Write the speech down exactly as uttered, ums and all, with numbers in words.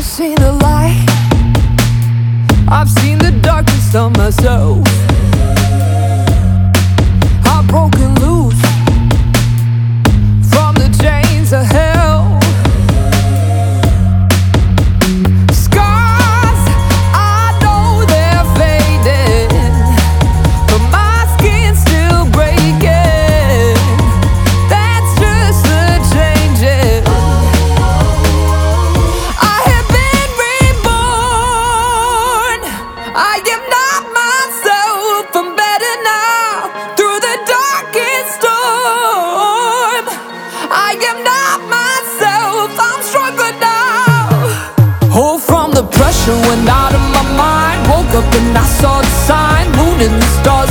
seen the light, I've seen the darkness of myself. I've broken loose from the chains of hell. Scars, I know they're fading, but my skin's still breaking. That's just the changes. I have been reborn. I am not myself. I'm better now. Through the darkest storm, I am not myself. I'm stronger now. Oh, from the pressure went out of my mind. Woke up and I saw the sign. Moon and the stars